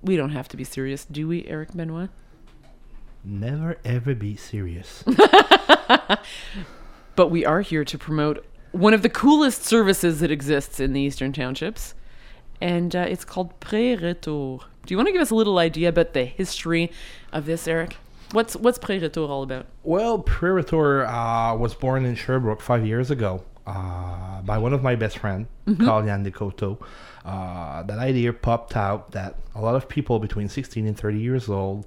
We don't have to be serious, do we, Eric Benoit? Never ever be serious. But we are here to promote one of the coolest services that exists in the Eastern Townships, and it's called Pré-Retour. Do you want to give us a little idea about the history of this, Eric? What's Pré-Retour all about? Well, Pré-Retour was born in Sherbrooke 5 years ago by one of my best friends, called Yann Descoteaux. That idea popped out that a lot of people between 16 and 30 years old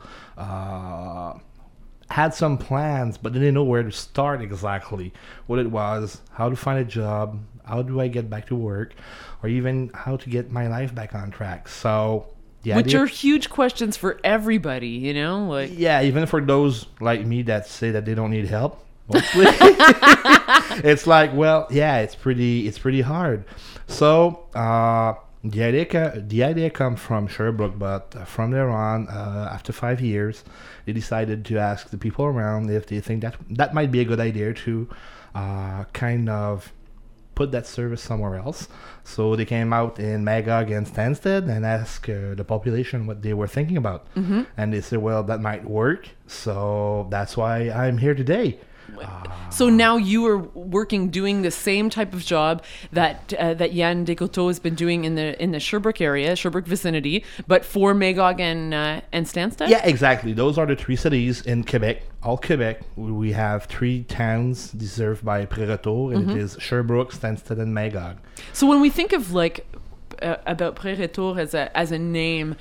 had some plans, but they didn't know where to start exactly, what it was, how to find a job, how do I get back to work, or even how to get my life back on track. So, Which are huge questions for everybody, you know? Like, yeah, even for those like me that say that they don't need help. Mostly. It's like, well, yeah, it's pretty hard. So, the idea comes from Sherbrooke, but from there on, after 5 years, they decided to ask the people around if they think that might be a good idea to kind of put that service somewhere else. So they came out in Magog and Stansted and asked the population what they were thinking about. And they said, well, that might work. So that's why I'm here today. So now you are doing the same type of job that Yann Descoteaux has been doing in the Sherbrooke area, Sherbrooke vicinity, but for Magog and Stansted? Yeah, exactly. Those are the three cities in Quebec. All Quebec, we have 3 towns served by Pré-Retour, and it is Sherbrooke, Stansted, and Magog. So when we think of about Pré-Retour as a name,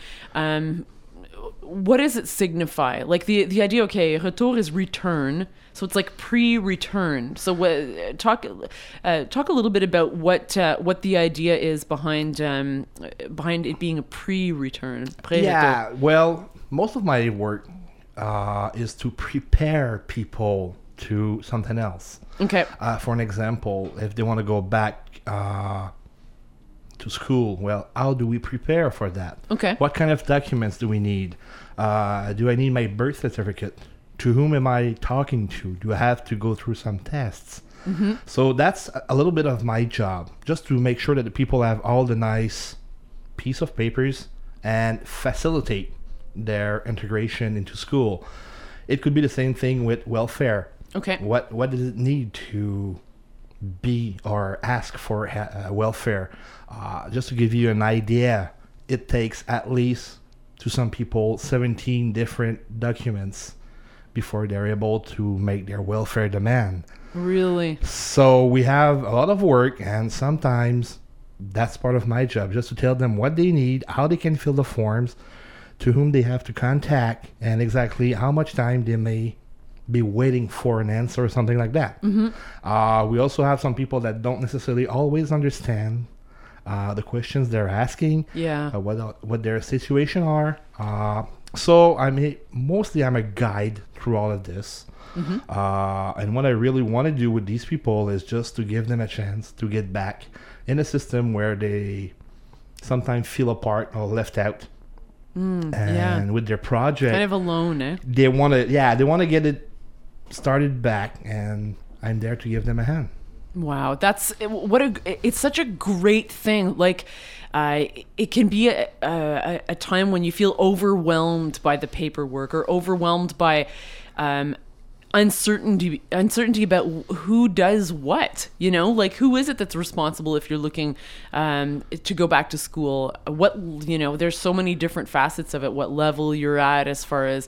what does it signify? Like the idea, okay, retour is return, so it's like pre-return. So talk a little bit about what the idea is behind it being a pre-return. Pré-retour. Yeah, well, most of my work is to prepare people to something else. Okay. For an example, if they want to go back to school, well, how do we prepare for that? Okay. What kind of documents do we need? Do I need my birth certificate? To whom am I talking to? Do I have to go through some tests? So that's a little bit of my job, just to make sure that the people have all the nice piece of papers and facilitate their integration into school. It could be the same thing with welfare. Okay. What does it need to be or ask for welfare? Just to give you an idea, it takes at least, to some people, 17 different documents before they're able to make their welfare demand. Really? So we have a lot of work, and sometimes that's part of my job, just to tell them what they need, how they can fill the forms, to whom they have to contact, and exactly how much time they may be waiting for an answer or something like that. We also have some people that don't necessarily always understand the questions they're asking, Yeah. what their situation are. So mostly I'm a guide through all of this. And what I really want to do with these people is just to give them a chance to get back in a system where they sometimes feel apart or left out. And with their project, Kind of alone, eh? they want to get it started back, and I'm there to give them a hand. Wow, it's such a great thing. Like, it can be a time when you feel overwhelmed by the paperwork or overwhelmed by uncertainty about who does what, you know, like who is it that's responsible if you're looking to go back to school, what, you know, there's so many different facets of it, what level you're at as far as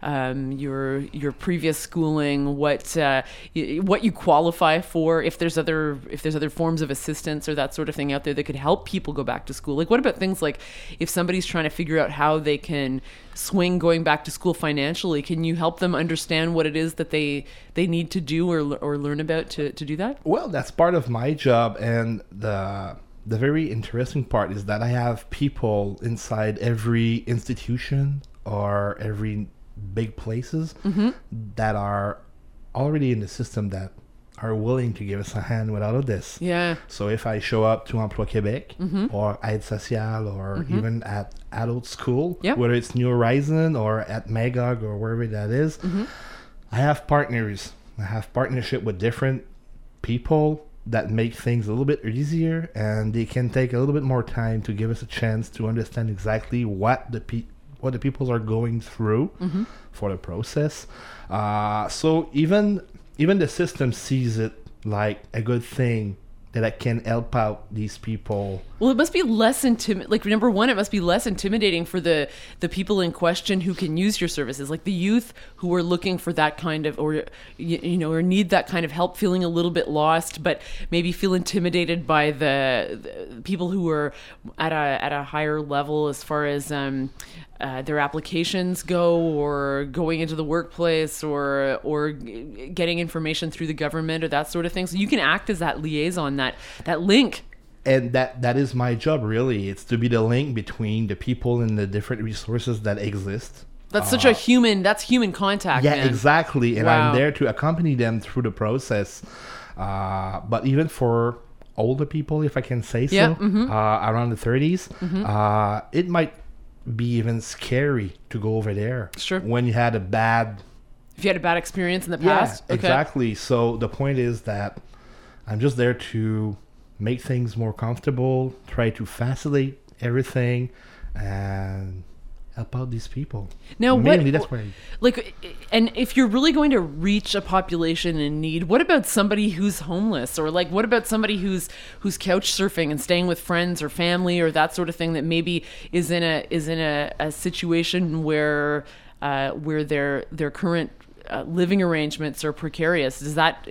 your previous schooling, what you qualify for, if there's other forms of assistance or that sort of thing out there that could help people go back to school. Like, what about things like if somebody's trying to figure out how they can swing going back to school financially, can you help them understand what it is that they need to do or learn about to do that? Well, that's part of my job, and the very interesting part is that I have people inside every institution or every big places that are already in the system that are willing to give us a hand with all of this. Yeah. So if I show up to Emploi Québec or Aide Sociale or even at adult school, whether it's New Horizon or at Magog or wherever that is, I have partners. I have partnership with different people that make things a little bit easier, and they can take a little bit more time to give us a chance to understand exactly what what the people are going through for the process. So even the system sees it like a good thing that I can help out these people. Well, it must be less like, number one, it must be less intimidating for the people in question who can use your services, like the youth who are looking for that kind of, or or need that kind of help, feeling a little bit lost, but maybe feel intimidated by the people who are at a higher level as far as their applications go, or going into the workplace, or getting information through the government, or that sort of thing. So you can act as that liaison, that link. And that is my job, really. It's to be the link between the people and the different resources that exist. That's such that's human contact. Yeah, man. exactly. And Wow. I'm there to accompany them through the process. But even for older people, if I can say so, Yeah, around the 30s, it might be even scary to go over there. Sure. When you had a bad... If you had a bad experience in the past. Yeah, exactly. So the point is that I'm just there to make things more comfortable, try to facilitate everything, and help out these people. Now, mainly that's why. And if you're really going to reach a population in need, what about somebody who's homeless, or like, what about somebody who's couch surfing and staying with friends or family, or that sort of thing, that maybe is in a situation where their current living arrangements are precarious? Does that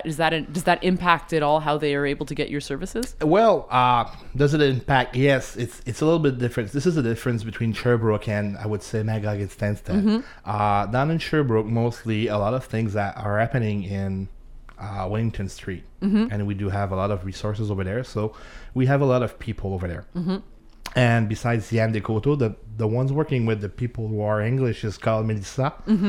impact at all how they are able to get your services? Well, does it impact? Yes, it's a little bit different. This is the difference between Sherbrooke and, I would say, Magog and Stansted. Down in Sherbrooke, mostly a lot of things that are happening in Wellington Street, and we do have a lot of resources over there. So we have a lot of people over there. And besides Yann Descoteaux, the ones working with the people who are English is called Melissa.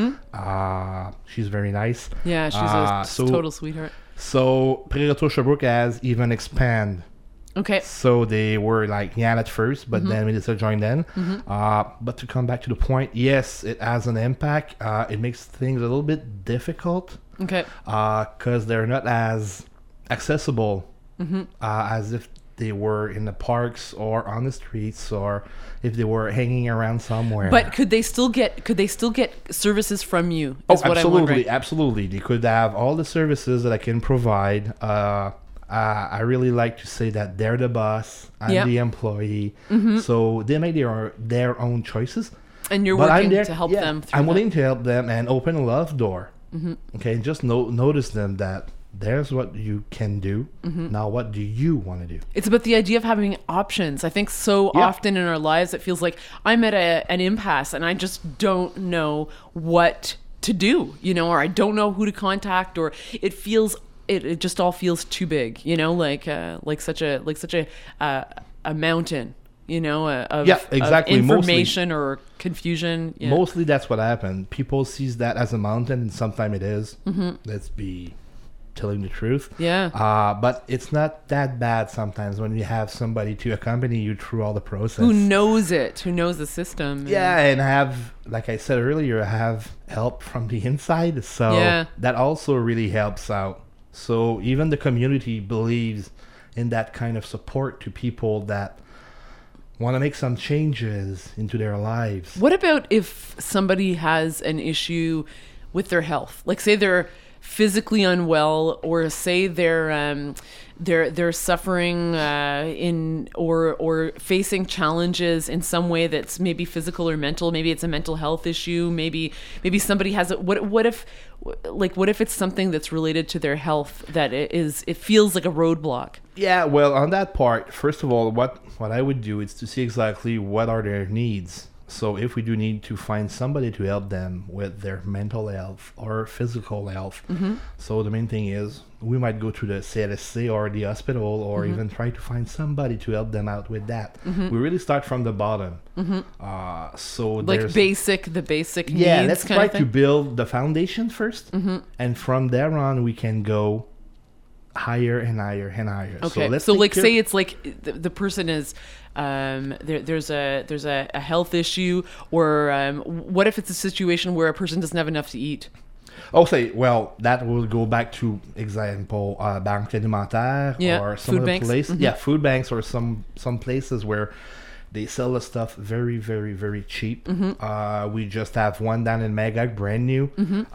She's very nice. Yeah, she's a total sweetheart. So Pré-Retour Sherbrooke has even expanded. Okay. So they were like Yann at first, but then Melissa joined in. But to come back to the point, yes, it has an impact. It makes things a little bit difficult. Okay. Because they're not as accessible as if they were in the parks or on the streets, or if they were hanging around somewhere. But could they still get services from you? Oh, Is what I'm wondering. absolutely. They could have all the services that I can provide. I really like to say that they're the boss, I'm the employee, so they make their own choices. And you're working to help them through I'm willing to help them and open a lot of door. Okay, and just notice them that there's what you can do. Now, what do you want to do? It's about the idea of having options. I think so often in our lives, it feels like I'm at an impasse and I just don't know what to do, or I don't know who to contact, or it just all feels too big, like such a mountain, of information or confusion. Yeah. Mostly that's what happened. People sees that as a mountain, and sometimes it is. Let's be telling the truth. Yeah. But it's not that bad sometimes when you have somebody to accompany you through all the process. Who knows the system. Yeah, and have, like I said earlier, have help from the inside. So that also really helps out. So even the community believes in that kind of support to people that want to make some changes into their lives. What about if somebody has an issue with their health? Like, say they're physically unwell, or say they're suffering in or facing challenges in some way that's maybe physical or mental. Maybe it's a mental health issue. Maybe somebody has it. What if it's something that's related to their health that it feels like a roadblock? Yeah, well, on that part, first of all, what I would do is to see exactly what are their needs. So if we do need to find somebody to help them with their mental health or physical health, so the main thing is we might go to the CLSC or the hospital, or even try to find somebody to help them out with that. We really start from the bottom. So like the basic needs. Yeah, let's try to build the foundation first, and from there on we can go higher and higher and higher. Okay. So say it's like the person is there's a health issue, or what if it's a situation where a person doesn't have enough to eat? That will go back to example Banque Alimentaire or some other place. Food banks or some places where They sell the stuff very, very, very cheap. We just have one down in Magog, brand new.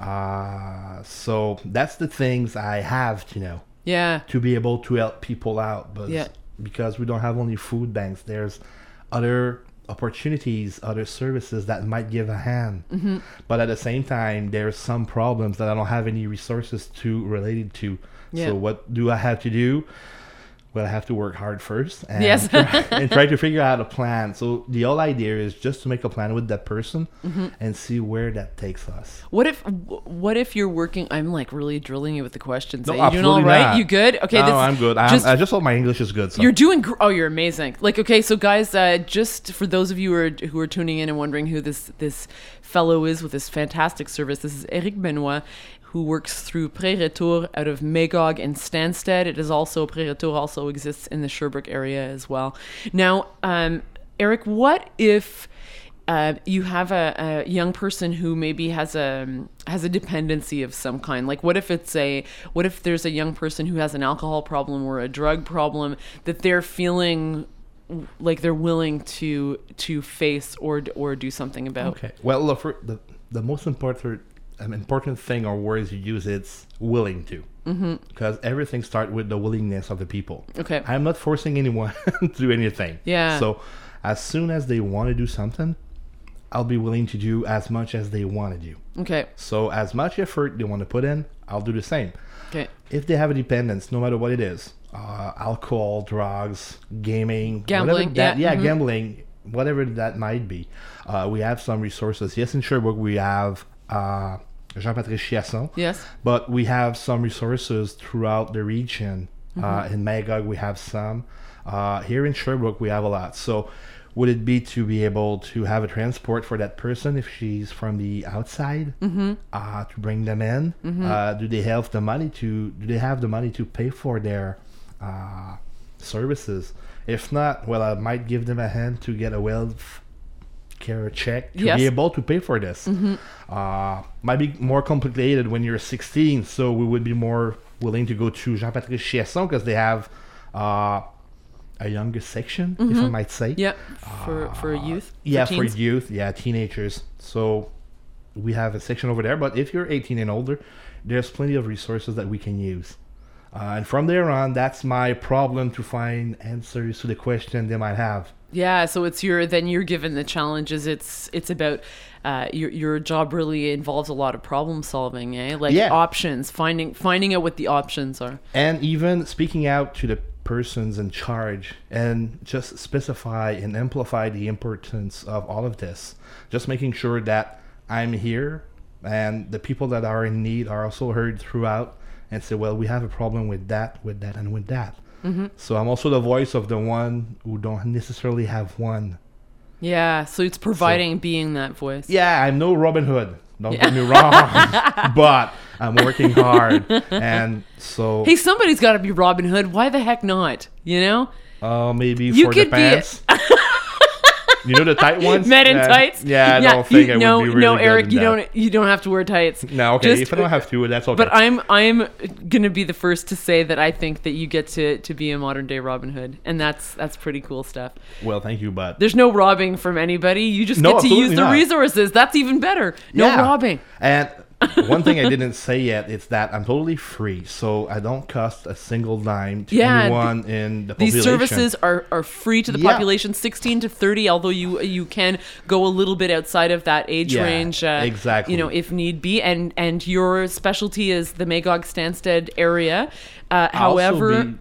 So that's the things I have to know Yeah. to be able to help people out. But Yeah. because we don't have only food banks, there's other opportunities, other services that might give a hand. But at the same time, there's some problems that I don't have any resources to related to. Yeah. So what do I have to do? Well, I have to work hard first and, Yes. and try to figure out a plan. So the whole idea is just to make a plan with that person and see where that takes us. What if you're working? I'm like really drilling you with the questions. No, Are you doing all absolutely right? not. You good? Okay, No, I'm good. I just hope my English is good. So. You're doing. You're amazing. Like, okay, so guys, just for those of you who are tuning in and wondering who this fellow is with this fantastic service, this is Eric Benoit, who works through Pré-Retour out of Magog and Stansted. It is also Pré-Retour also exists in the Sherbrooke area as well. Now, Eric, what if you have a young person who maybe has a dependency of some kind? Like, what if there's a young person who has an alcohol problem or a drug problem that they're feeling like they're willing to face or do something about? Okay. Well, look, the most important thing or words you use, it's willing to. Because everything starts with the willingness of the people. Okay. I'm not forcing anyone to do anything. Yeah. So as soon as they want to do something, I'll be willing to do as much as they want to do. Okay. So as much effort they want to put in, I'll do the same. Okay. If they have a dependence, no matter what it is, alcohol, drugs, gaming, Gambling, whatever yeah. gambling, whatever that might be, we have some resources. Yes, in Sherbrooke we have Jean-Patrice Chiasson. Yes. But we have some resources throughout the region. In Magog, we have some. Here in Sherbrooke, we have a lot. So would it be to be able to have a transport for that person if she's from the outside to bring them in? Do they have the money to pay for their services? If not, well, I might give them a hand to get a wealth care check to be able to pay for this. Might be more complicated when you're 16, so we would be more willing to go to Jean-Patrice Chiasson because they have a younger section, if I might say. Yeah, for youth. For youth, teenagers. So we have a section over there, but if you're 18 and older, there's plenty of resources that we can use. And from there on, that's my problem to find answers to the question they might have. Yeah, so then you're given the challenges. It's about your job really involves a lot of problem solving, options, finding out what the options are, and even speaking out to the persons in charge and just specify and amplify the importance of all of this. Just making sure that I'm here and the people that are in need are also heard throughout and say, well, we have a problem with that, and with that. So I'm also the voice of the one who don't necessarily have one. Yeah, so it's being that voice. Yeah, I'm no Robin Hood. Don't get me wrong, but I'm working hard, and so. Hey, somebody's got to be Robin Hood. Why the heck not? You know? Maybe you for could the pants. You know the tight ones? Men in tights? Yeah, I don't think I would be really No, good Eric, in you that. don't have to wear tights. No, okay. If I don't have to, that's okay. But I'm gonna be the first to say that I think that you get to be a modern day Robin Hood, and that's pretty cool stuff. Well, thank you, but there's no robbing from anybody. You just get to use the resources. That's even better. No robbing. And one thing I didn't say yet is that I'm totally free, so I don't cost a single dime to anyone in the population. These services are free to the population, 16 to 30, although you can go a little bit outside of that age range, exactly. If need be. And your specialty is the Magog Stansted area. However,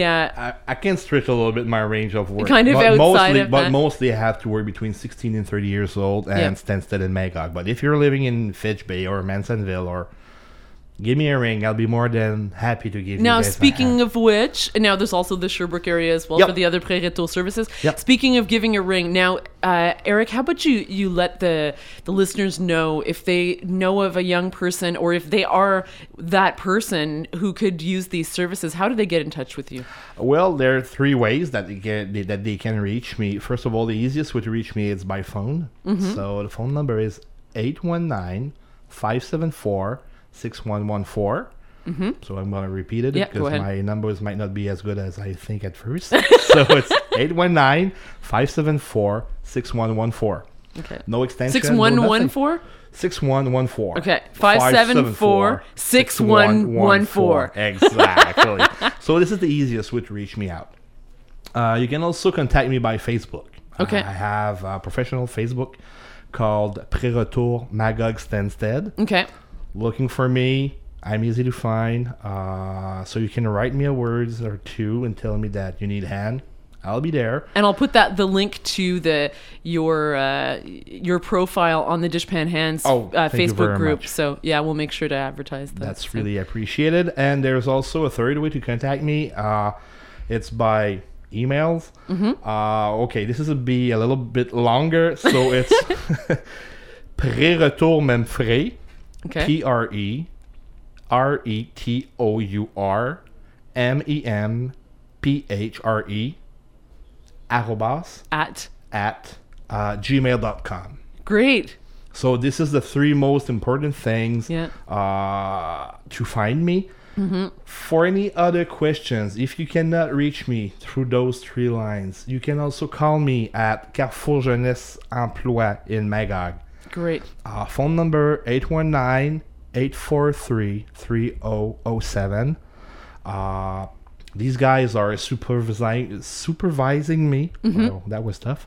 I can stretch a little bit my range of work. Kind of but outside of that. Mostly I have to work between 16 and 30 years old and Stansted and Magog. But if you're living in Fitch Bay or Mansonville or give me a ring, I'll be more than happy to give you Now, guys speaking of which, now there's also the Sherbrooke area as well for the other Pré-Retour services. Yep. Speaking of giving a ring, now, Eric, how about you let the listeners know if they know of a young person or if they are that person who could use these services, how do they get in touch with you? Well, there are three ways that they can reach me. First of all, the easiest way to reach me is by phone. So the phone number is 819-574-6114. So I'm going to repeat it Yeah, go because ahead. my numbers might not be as good as I think at first. So it's 819-574-6114. Okay. No extension. 6114? 6114. Okay. 574-6114. Exactly. So this is the easiest way to reach me out. You can also contact me by Facebook. Okay. I have a professional Facebook called Pré-Retour Magog Stansted. Okay. Looking for me, I'm easy to find. So you can write me a words or two and tell me that you need a hand. I'll be there. And I'll put the link to your profile on the Dishpan Hands Thank you Facebook very group. much. So yeah, we'll make sure to advertise that. That's really appreciated. And there's also a third way to contact me. It's by emails. Okay, this is be a little bit longer. So it's Pré-Retour Memfray. Okay. Preretour MEMPHRE @ At gmail.com. great. So this is the three most important things Yeah. to find me. For any other questions, if you cannot reach me through those three lines, you can also call me at Carrefour Jeunesse Emploi in Magog. Great. Phone number 819-843-3007. These guys are supervising me. Wow, that was tough.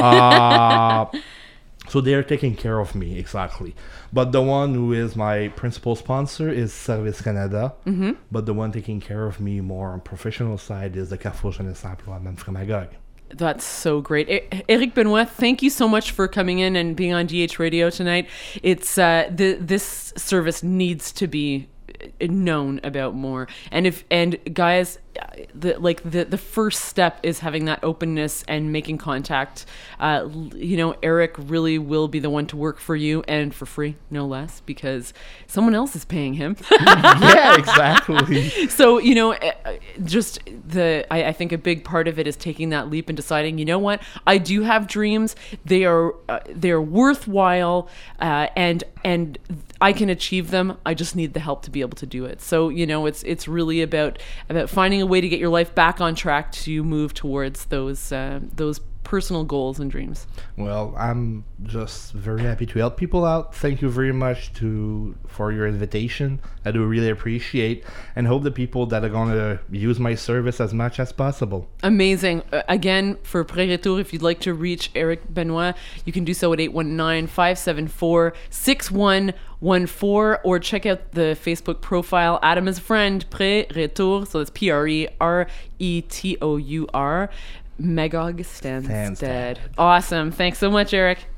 So they're taking care of me, exactly. But the one who is my principal sponsor is Service Canada. But the one taking care of me more on professional side is the Carrefour Jeunesse Emploi Memfray Magog. That's so great. Eric Benoit, thank you so much for coming in and being on DH Radio tonight. It's this service needs to be known about more. And guys, the first step is having that openness and making contact. Eric really will be the one to work for you, and for free, no less, because someone else is paying him. Yeah, exactly. So, I think a big part of it is taking that leap and deciding, you know what, I do have dreams. They're worthwhile, and I can achieve them. I just need the help to be able to do it. So, it's really about finding a way to get your life back on track to move towards those personal goals and dreams. Well, I'm just very happy to help people out. Thank you very much for your invitation. I do really appreciate and hope the people that are going to use my service as much as possible. Amazing. Again, for Pré-Retour, if you'd like to reach Eric Benoit, you can do so at 819-574-6114 or check out the Facebook profile Adam is a Friend, Pré-Retour, so that's Preretour. Magog Stansted. Awesome. Thanks so much, Eric.